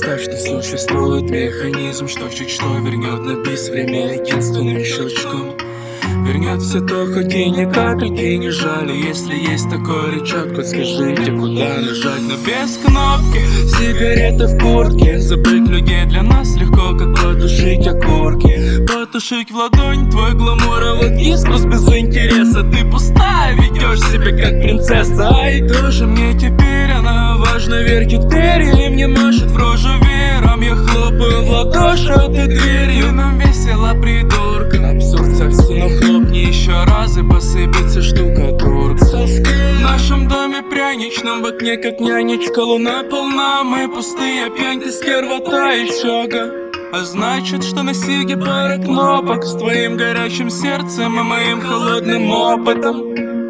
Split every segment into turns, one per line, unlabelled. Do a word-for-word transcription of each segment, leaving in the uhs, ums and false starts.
Представь, что существует механизм, что чуть что вернет на бис время единственным щелчком. Вернет все то, хоть и ни капельки не жали. Если есть такой рычаг, подскажите, куда нажать. Но без кнопки, сигареты в куртке. Забыть людей для нас легко, как потушить окурки. Потушить в ладонь твой гламур, а вот искрус без интереса. Ты пустая, ведешь себя как принцесса. Ай, тоже мне теперь она важна. Веркит перья, мне машет в рожу вером. Я хлопаю в ладоши, а ты дверью. Нам весело, придурка. Абсурд совсем. Но хлопни еще раз и посыпется штукатурка. В нашем доме пряничном в окне как нянечка. Луна полна, мы пустые, пьянь ты стервота и шага. А значит, что на сиге пара кнопок. С твоим горячим сердцем и моим холодным опытом.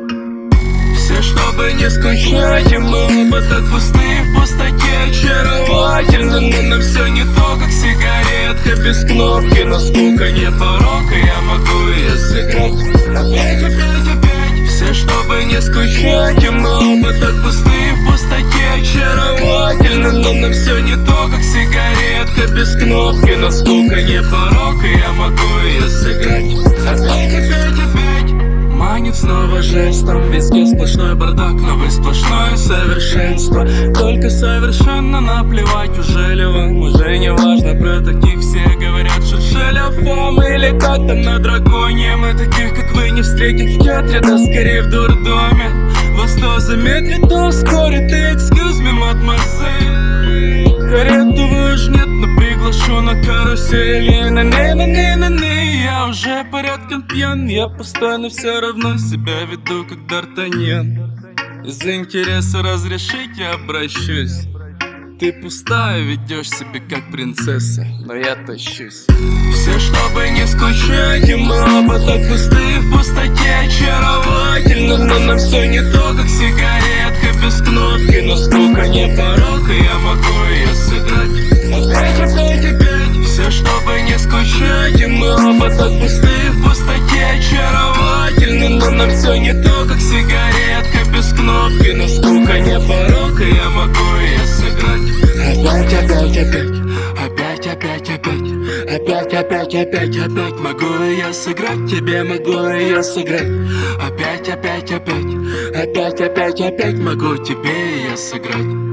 Все, чтобы не скучать, и мы оба так пустые в пустоте. Очаровательно, но нам все не то, как сигаретка без кнопки. Но скука не порок, и я могу ее сыграть. Опять, опять, опять. Все, чтобы не скучать, и мы оба так пустые в пустоте. Очаровательно, но нам все не то, как сигаретка без кнопки. Но скука не порок, и я могу ее сыграть. Опять, опять, опять. Манит снова жестом, везде сплошной бардак, но вы сплошное совершенство. Только совершенно наплевать, уже ли вам, уже не важно. Про таких все говорят, что шелефом или как там на драконе. Мы таких, как вы, не встретить в театре, да скорее в дурдоме. Вас то замедлит, то ускорит, и excuse me, мадемуазель. Карету вы уж нет, но приглашу на карусели. На не на не на не я уже порядком пьян. Я постоянно все равно себя веду, как Д'Артаньян. Из-за интереса разрешить я обращусь. Ты пустая, ведешь себя как принцесса, но я тащусь. Все, чтобы не скучать, и мы оба так пустые в пустоте. Очаровательно, но нам все не то, как сигаретка без кнопки. Но скука не порок, и я могу ее сыграть. Опять, опять, опять. Все, чтобы не скучать, и мы оба так пустые в пустоте. Очаровательно, но нам все не то, как сигаретка без кнопки. Но скука не порок, и я могу ее сыграть. Опять, опять, опять. Опять, опять, опять. Опять, опять, опять, опять. Могу ее сыграть, тебе могу ее сыграть. Опять, опять, опять. Опять, опять, опять. Могу тебе ее сыграть.